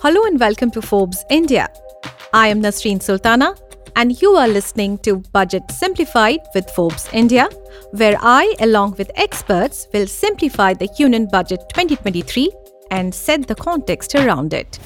Hello and welcome to Forbes India. I am Nasreen Sultana and you are listening to Budget Simplified with Forbes India, where I, along with experts, will simplify the Union Budget 2023 and set the context around it.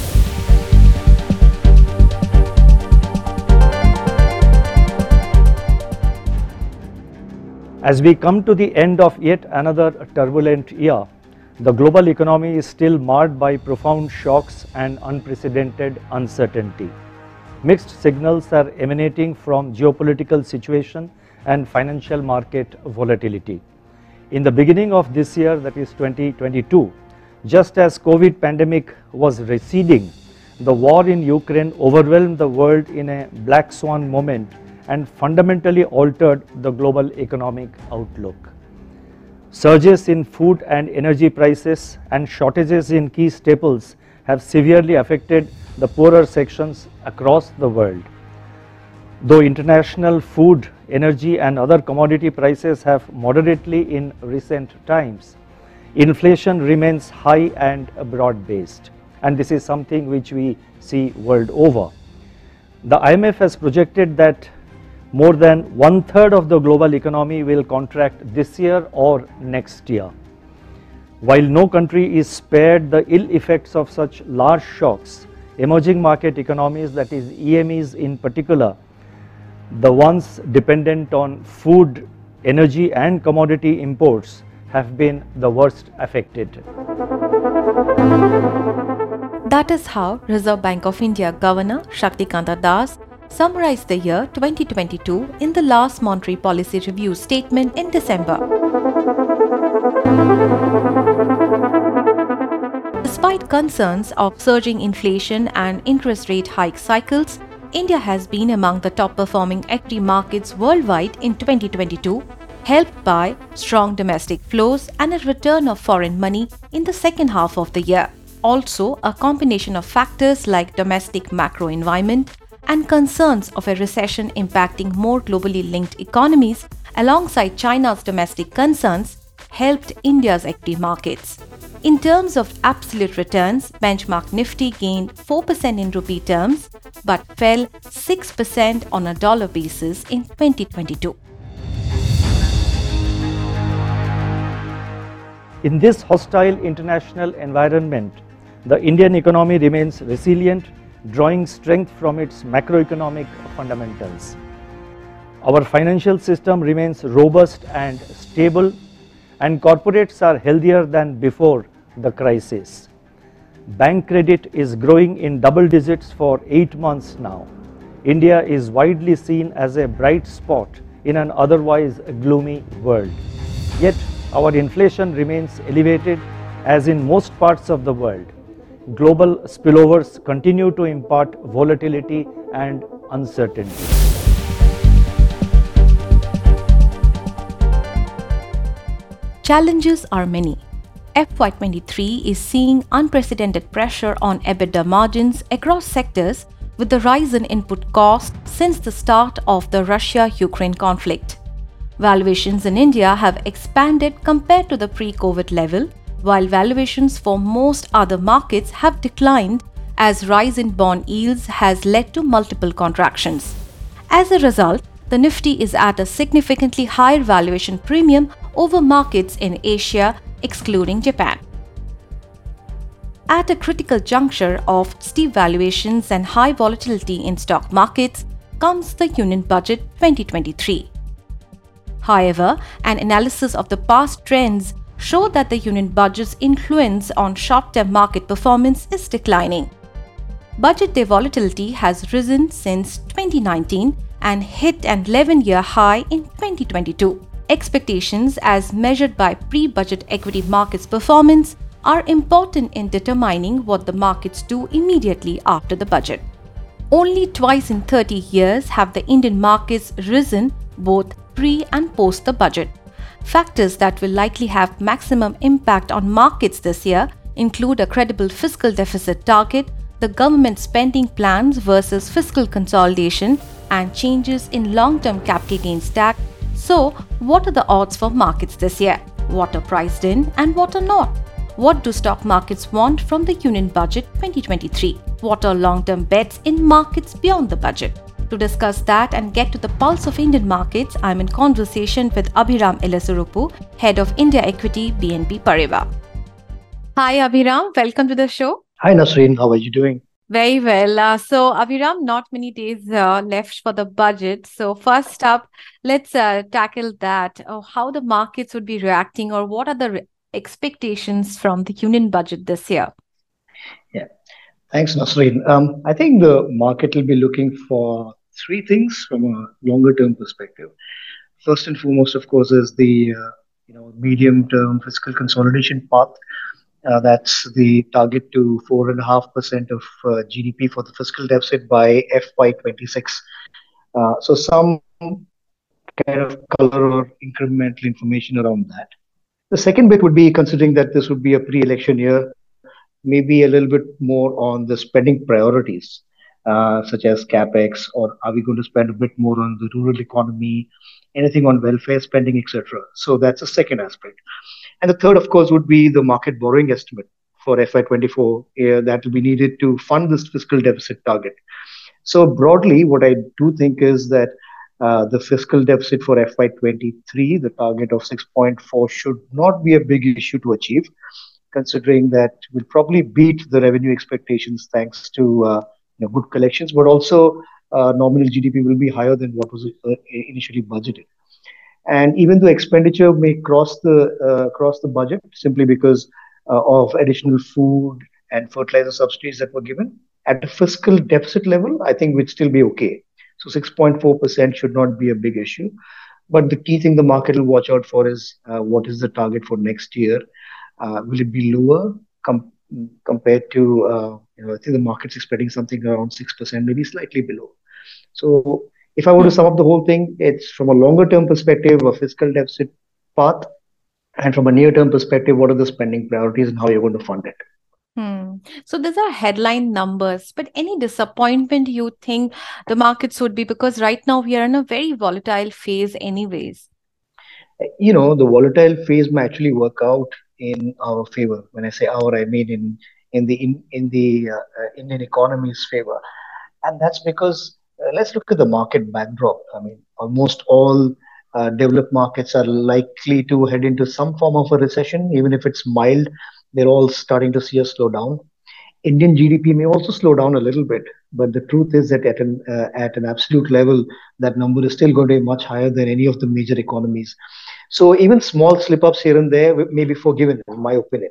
As we come to the end of yet another turbulent year, the global economy is still marred by profound shocks and unprecedented uncertainty. Mixed signals are emanating from geopolitical situation and financial market volatility. In the beginning of this year, that is 2022, just as COVID pandemic was receding, the war in Ukraine overwhelmed the world in a black swan moment and fundamentally altered the global economic outlook. Surges in food and energy prices and shortages in key staples have severely affected the poorer sections across the world. Though international food, energy and other commodity prices have moderately in recent times, inflation remains high and broad-based, and this is something which we see world over. The IMF has projected that more than one-third of the global economy will contract this year or next year. While no country is spared the ill effects of such large shocks, emerging market economies, that is EMEs in particular, the ones dependent on food, energy and commodity imports, have been the worst affected. That is how Reserve Bank of India Governor Shaktikanta Das summarized the year 2022 in the last monetary policy review statement in December. Despite concerns of surging inflation and interest rate hike cycles, India has been among the top performing equity markets worldwide in 2022, helped by strong domestic flows and a return of foreign money in the second half of the year. Also, a combination of factors like domestic macro environment and concerns of a recession impacting more globally linked economies alongside China's domestic concerns helped India's equity markets. In terms of absolute returns, benchmark Nifty gained 4% in rupee terms but fell 6% on a dollar basis in 2022. In this hostile international environment, the Indian economy remains resilient, drawing strength from its macroeconomic fundamentals. Our financial system remains robust and stable, and corporates are healthier than before the crisis. Bank credit is growing in double digits for 8 months now. India is widely seen as a bright spot in an otherwise gloomy world. Yet our inflation remains elevated as in most parts of the world. Global spillovers continue to impart volatility and uncertainty. Challenges are many. FY23 is seeing unprecedented pressure on EBITDA margins across sectors with the rise in input costs since the start of the Russia-Ukraine conflict. Valuations in India have expanded compared to the pre-COVID level, while valuations for most other markets have declined as rise in bond yields has led to multiple contractions. As a result, the Nifty is at a significantly higher valuation premium over markets in Asia, excluding Japan. At a critical juncture of steep valuations and high volatility in stock markets comes the Union Budget 2023. However, an analysis of the past trends show that the Union Budget's influence on short-term market performance is declining. Budget day volatility has risen since 2019 and hit an 11-year high in 2022. Expectations as measured by pre-budget equity markets performance are important in determining what the markets do immediately after the budget. Only twice in 30 years have the Indian markets risen both pre and post the budget. Factors that will likely have maximum impact on markets this year include a credible fiscal deficit target, the government spending plans versus fiscal consolidation, and changes in long-term capital gains tax. So, what are the odds for markets this year? What are priced in and what are not? What do stock markets want from the Union Budget 2023? What are long-term bets in markets beyond the budget? To discuss that and get to the pulse of Indian markets, I'm in conversation with Abhiram Elasurupu, Head of India Equity, BNP Paribas. Hi Abhiram, welcome to the show. Hi Nasreen, how are you doing? Very well. So Abhiram, not many days left for the budget. So first up, let's tackle that. How the markets would be reacting, or what are the expectations from the Union Budget this year? Yeah, thanks Nasreen. I think the market will be looking for three things from a longer term perspective. First and foremost, of course, is the medium term fiscal consolidation path. That's the target to 4.5% of GDP for the fiscal deficit by FY26. So some kind of color or incremental information around that. The second bit would be considering that this would be a pre-election year, maybe a little bit more on the spending priorities, such as capex, or are we going to spend a bit more on the rural economy, anything on welfare spending, etc. So that's the second aspect. And the third, of course, would be the market borrowing estimate for FY24 that will be needed to fund this fiscal deficit target. So broadly, what I do think is that the fiscal deficit for FY23, the target of 6.4, should not be a big issue to achieve, considering that we'll probably beat the revenue expectations thanks to good collections, but also nominal GDP will be higher than what was initially budgeted. And even though expenditure may cross the budget simply because of additional food and fertilizer subsidies that were given, at the fiscal deficit level, I think we'd still be okay. So 6.4% should not be a big issue. But the key thing the market will watch out for is what is the target for next year? Will it be lower compared to, I think the market's expecting something around 6%, maybe slightly below. So if I were to sum up the whole thing, it's from a longer term perspective, a fiscal deficit path, and from a near term perspective, what are the spending priorities and how you're going to fund it. So these are headline numbers, but any disappointment you think the markets would be, because right now we are in a very volatile phase anyways? The volatile phase may actually work out in our favor. When I say our, I mean in the Indian economy's favor. And that's because let's look at the market backdrop. I mean, almost all developed markets are likely to head into some form of a recession, even if it's mild. They're all starting to see a slowdown. Indian GDP may also slow down a little bit, but the truth is that at an absolute level, that number is still going to be much higher than any of the major economies. So even small slip-ups here and there may be forgiven, in my opinion.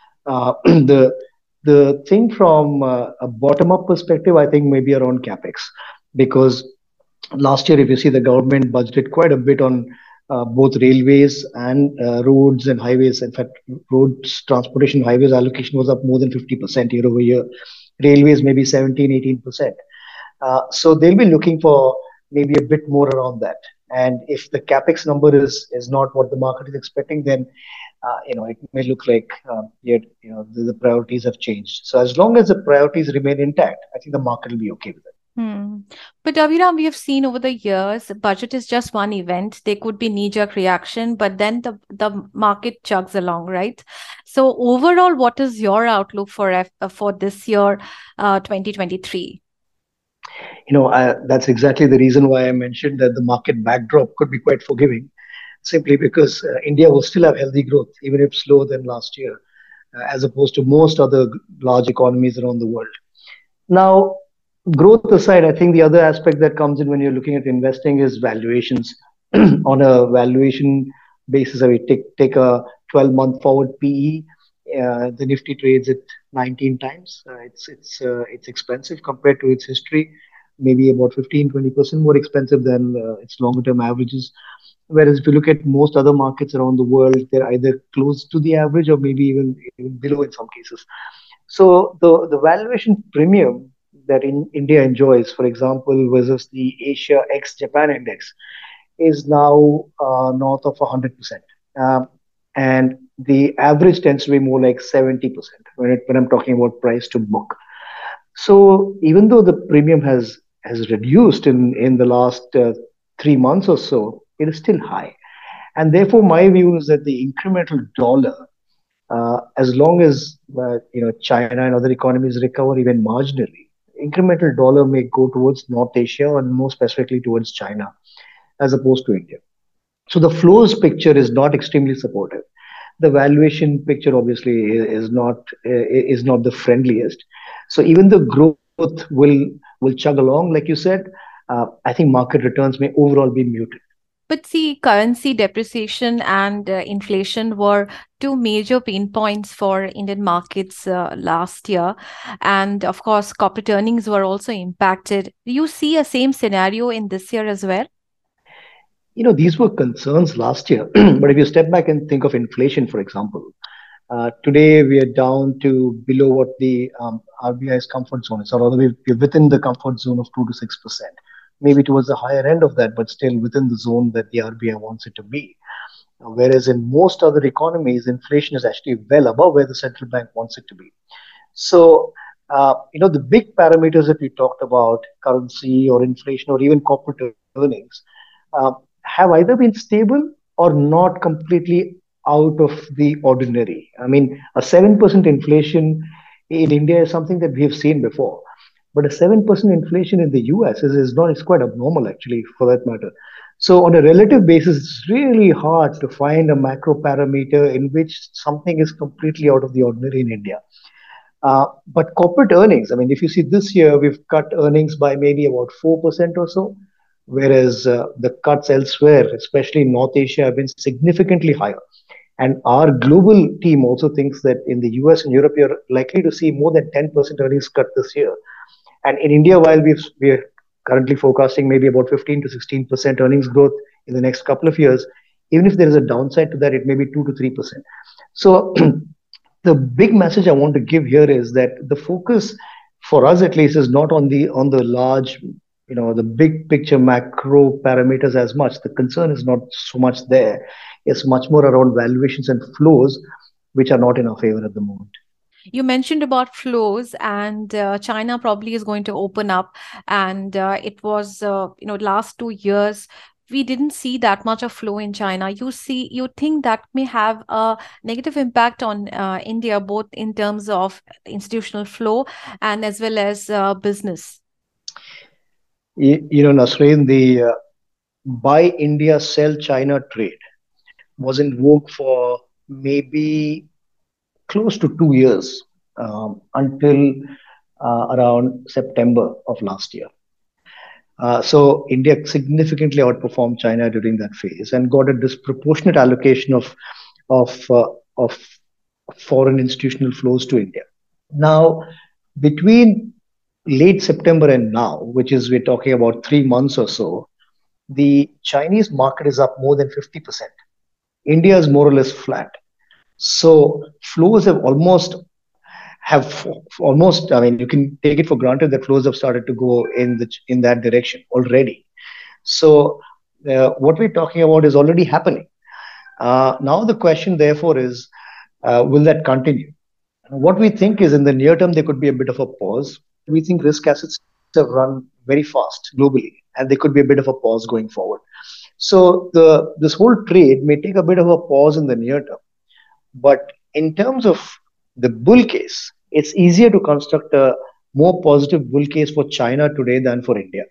The thing from a bottom-up perspective, I think, maybe around capex, because last year, if you see, the government budgeted quite a bit on both railways and roads and highways. In fact, roads, transportation, highways allocation was up more than 50% year over year. Railways maybe 17-18%. So they'll be looking for maybe a bit more around that. And if the capex number is not what the market is expecting, then it may look like the priorities have changed. So as long as the priorities remain intact, I think the market will be okay with it. But Abhiram, we have seen over the years, budget is just one event. There could be knee-jerk reaction, but then the market chugs along, right? So overall, what is your outlook for this year, 2023? That's exactly the reason why I mentioned that the market backdrop could be quite forgiving, simply because India will still have healthy growth, even if slower than last year, as opposed to most other large economies around the world. Now, growth aside, I think the other aspect that comes in when you're looking at investing is valuations. On a valuation basis, I mean, take a 12-month forward PE. The Nifty trades at 19 times. It's expensive compared to its history, maybe about 15-20% more expensive than its longer-term averages. Whereas if you look at most other markets around the world, they're either close to the average or maybe even below in some cases. So the valuation premium that India enjoys, for example, versus the Asia ex-Japan index, is now north of 100%. And the average tends to be more like 70% when I'm talking about price to book. So even though the premium has reduced in the last 3 months or so, it is still high. And therefore, my view is that the incremental dollar As long as China and other economies recover even marginally, incremental dollar may go towards North Asia and more specifically towards China as opposed to India. So the flows picture is not extremely supportive. The valuation picture obviously is not the friendliest. So even the growth will chug along, like you said. I think market returns may overall be muted. But see, currency depreciation and inflation were two major pain points for Indian markets last year. And of course, corporate earnings were also impacted. Do you see a same scenario in this year as well? These were concerns last year, but if you step back and think of inflation, for example, today we are down to below what the RBI's comfort zone is, or rather we're within the comfort zone of 2 to 6%, maybe towards the higher end of that, but still within the zone that the RBI wants it to be. Whereas in most other economies, inflation is actually well above where the central bank wants it to be. So, the big parameters that we talked about, currency or inflation or even corporate earnings, uh, have either been stable or not completely out of the ordinary. I mean, a 7% inflation in India is something that we have seen before. But a 7% inflation in the US is not, it's quite abnormal actually, for that matter. So, on a relative basis, it's really hard to find a macro parameter in which something is completely out of the ordinary in India. But corporate earnings, I mean, if you see this year, we've cut earnings by maybe about 4% or so, whereas the cuts elsewhere, especially in North Asia, have been significantly higher. And our global team also thinks that in the US and Europe, you're likely to see more than 10% earnings cut this year. And in India, while we're currently forecasting maybe about 15 to 16% earnings growth in the next couple of years, even if there is a downside to that, it may be 2 to 3%. So the big message I want to give here is that the focus for us at least is not on the large, the big picture macro parameters as much. The concern is not so much there. It's much more around valuations and flows, which are not in our favor at the moment. You mentioned about flows, and China probably is going to open up. And it was, last 2 years, we didn't see that much of flow in China. You think that may have a negative impact on India, both in terms of institutional flow and as well as business. Nasreen, the buy India, sell China trade was in vogue for maybe close to 2 years, until around September of last year. So India significantly outperformed China during that phase and got a disproportionate allocation of foreign institutional flows to India. Now, between late September and now, which is we're talking about 3 months or so, the Chinese market is up more than 50%. India is more or less flat. So flows have almost. I mean, you can take it for granted that flows have started to go in that direction already. So what we're talking about is already happening. Now the question, therefore, is will that continue? What we think is in the near term there could be a bit of a pause. We think risk assets have run very fast globally, and there could be a bit of a pause going forward. So this whole trade may take a bit of a pause in the near term. But in terms of the bull case, it's easier to construct a more positive bull case for China today than for India.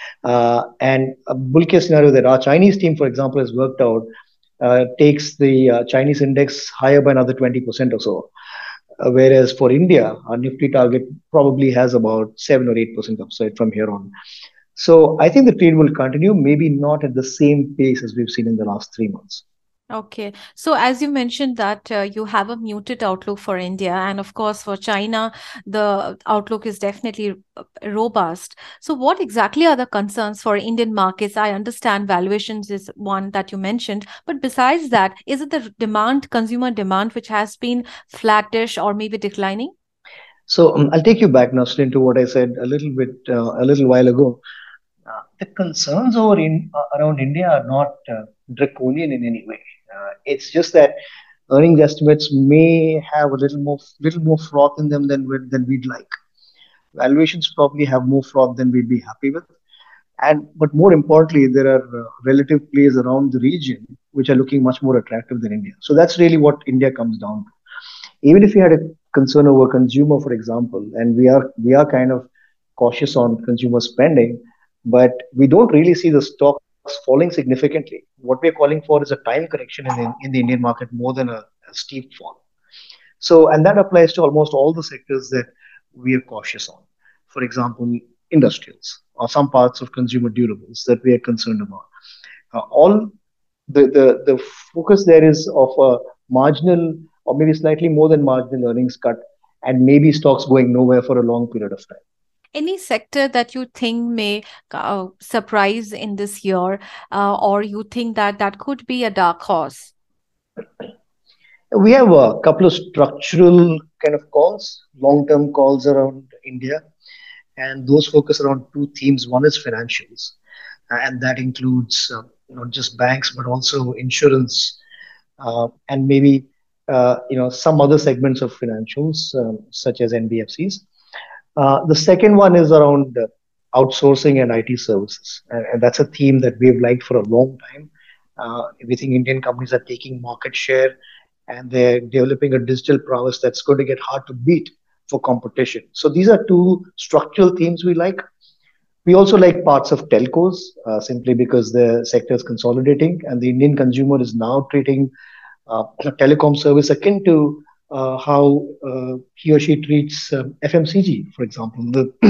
And a bull case scenario that our Chinese team, for example, has worked out takes the Chinese index higher by another 20% or so. Whereas for India, our Nifty target probably has about 7 or 8% upside from here on. So I think the trade will continue, maybe not at the same pace as we've seen in the last 3 months. Okay. So as you mentioned that you have a muted outlook for India, and of course for China, the outlook is definitely robust. So what exactly are the concerns for Indian markets? I understand valuations is one that you mentioned, but besides that, is it the demand, consumer demand, which has been flattish or maybe declining? So I'll take you back, Nasrin, to what I said a little while ago. The concerns around India are not draconian in any way. It's just that earnings estimates may have a little more froth in them than we'd like. Valuations probably have more froth than we'd be happy with. And but more importantly, there are relative plays around the region which are looking much more attractive than India. So that's really what India comes down to. Even if you had a concern over consumer, for example, and we are kind of cautious on consumer spending, but we don't really see the stocks falling significantly. What we're calling for is a time correction in the Indian market more than a steep fall. So, and that applies to almost all the sectors that we are cautious on. For example, industrials or some parts of consumer durables that we are concerned about. All the focus there is of a marginal or maybe slightly more than marginal earnings cut and maybe stocks going nowhere for a long period of time. Any sector that you think may surprise in this year, or you think that that could be a dark horse? We have a couple of structural kind of calls, long-term calls around India, and those focus around two themes. One is financials, and that includes not just banks but also insurance, and maybe some other segments of financials such as NBFCs. The second one is around outsourcing and IT services, and that's a theme that we've liked for a long time. We think Indian companies are taking market share and they're developing a digital prowess that's going to get hard to beat for competition. So these are two structural themes we like. We also like parts of telcos simply because the sector is consolidating and the Indian consumer is now treating a telecom service akin to how he or she treats FMCG, for example.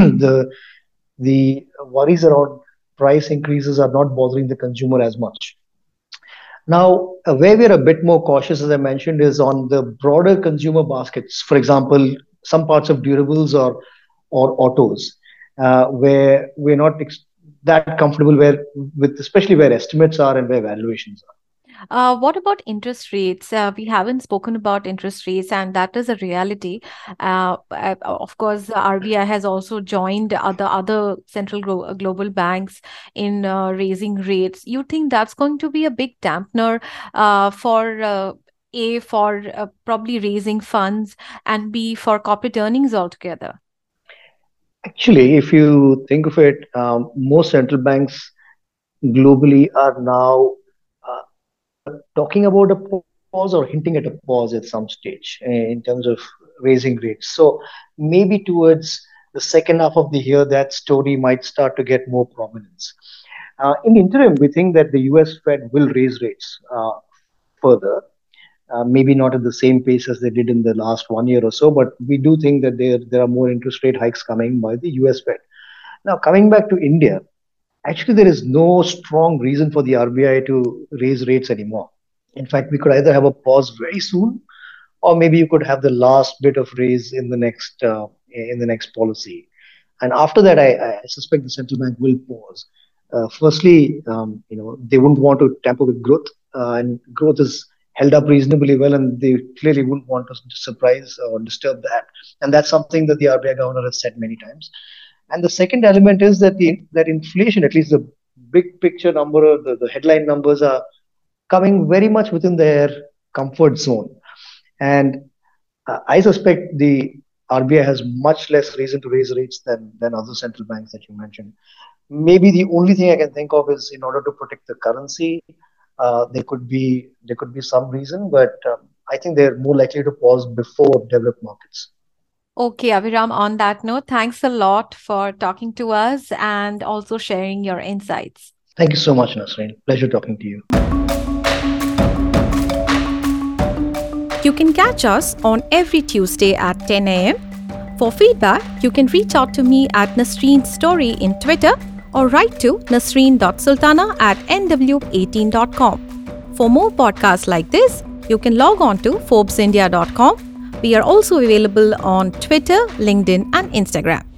The worries around price increases are not bothering the consumer as much. Now, where we're a bit more cautious, as I mentioned, is on the broader consumer baskets. For example, some parts of durables or autos, where we're not that comfortable with especially where estimates are and where valuations are. What about interest rates? We haven't spoken about interest rates, and that is a reality. Of course, RBI has also joined other central global banks in raising rates. You think that's going to be a big dampener for probably raising funds, and B, for corporate earnings altogether? Actually, if you think of it, most central banks globally are now talking about a pause or hinting at a pause at some stage in terms of raising rates. So maybe towards the second half of the year, that story might start to get more prominence. In the interim, we think that the US Fed will raise rates further. Maybe not at the same pace as they did in the last 1 year or so, but we do think that there are more interest rate hikes coming by the US Fed. Now, coming back to India, actually, there is no strong reason for the RBI to raise rates anymore. In fact, we could either have a pause very soon, or maybe you could have the last bit of raise in the next policy. And after that, I suspect the central bank will pause. Firstly, they wouldn't want to tamper with growth, and growth is held up reasonably well, and they clearly wouldn't want us to surprise or disturb that. And that's something that the RBI governor has said many times. And the second element is that that inflation, at least the big picture number, the headline numbers are coming very much within their comfort zone. And I suspect the RBI has much less reason to raise rates than other central banks that you mentioned. Maybe the only thing I can think of is in order to protect the currency, there could be some reason, but I think they're more likely to pause before developed markets. Okay, Abhiram, on that note, thanks a lot for talking to us and also sharing your insights. Thank you so much, Nasreen. Pleasure talking to you. You can catch us on every Tuesday at 10 a.m. For feedback, you can reach out to me at Nasreen Story in Twitter or write to nasreen.sultana@nw18.com. For more podcasts like this, you can log on to ForbesIndia.com. We are also available on Twitter, LinkedIn, and Instagram.